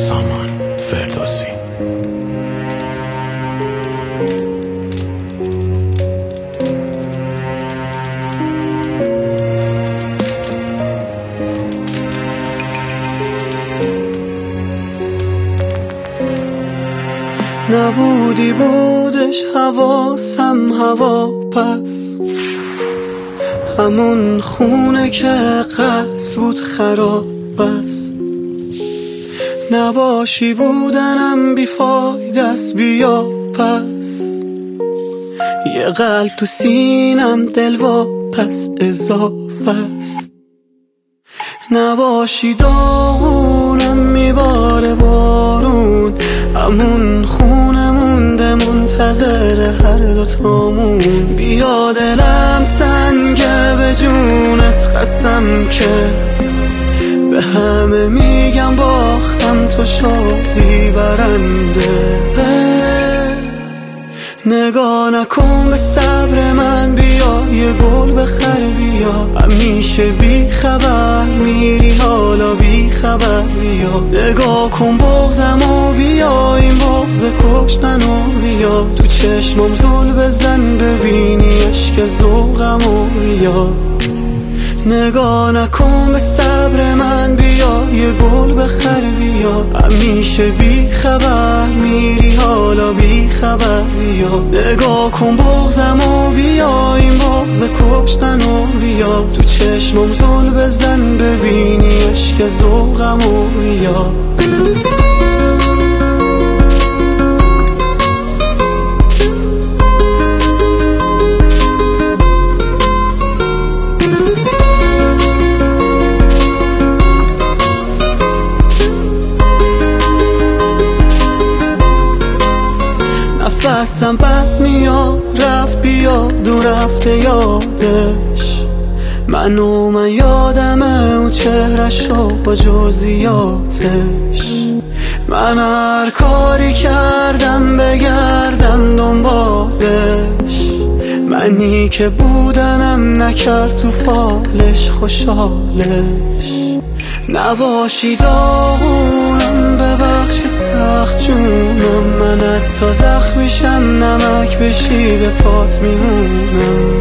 سامان فردوسی. نبودی بودش حواسم هوا پس، همون خونه که قصر بود خراب است. نباشی بودنم بیفایده است، بیا پس یه قلب تو سینم دلوا پس اضافه است. نباشی داغونم میباره بارون، همون خونه مونده منتظر هر دوتامون. بیا دلم تنگه به جونت خستم که به همه میگم باختم تو شدی برنده. نگاه نکن به صبر من، بیا یه گل بخر بیا. همیشه بی خبر میری حالا بی خبر بیا. نگاه کن بغضم و بیا، این بغض کشت منو بیا. تو چشمم زل بزن ببینی عشق ذوقم و بیا. نگاه نکن به صبر من، بیا یه گل بخر بیا. همیشه بی خبر میری حالا بی خبر بیا. نگاه کن بغضم و بیا، این بغض کشت منو بیا. تو چشمم زل بزن ببینی عشق ذوقم و بیا. نفسم بد میاد رفت بیاد و رفته یادش. من یادمه اون چهرشو با جزئیاتش. من هر کاری کردم بگردم دنبالش. منی که بودنم نکرد تو فالش خوشحالش. نباشی داغونم ببخش سخت جونم. من حتی زخمیشم نمک بشی به پات میمونم.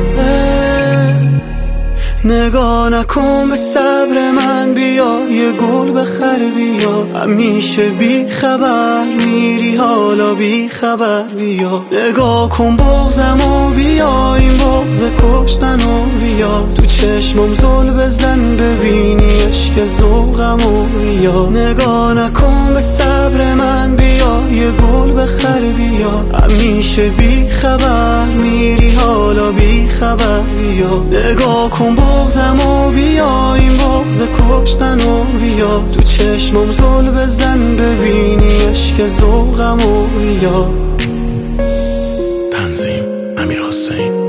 نگاه نکن به صبر من، بیا یه گل بخر بیا. همیشه بی خبر میری حالا بی خبر بیا. نگاه کن بغضم و بیا، این بغض کشت منو بیا. تو چشمم زل بزن ببینی عشق ذوقم و بیا. نگاه نکن به صبر من، بیا یه گل بخر بیا. همیشه بی خبر میری حالا بی خبر بیا. نگاه کن بغضم و بیا، این بغض کشت منو بیا. تو چشمم زل بزن ببینی عشق ذوقم و بیا. تنظیم: امیر حسین.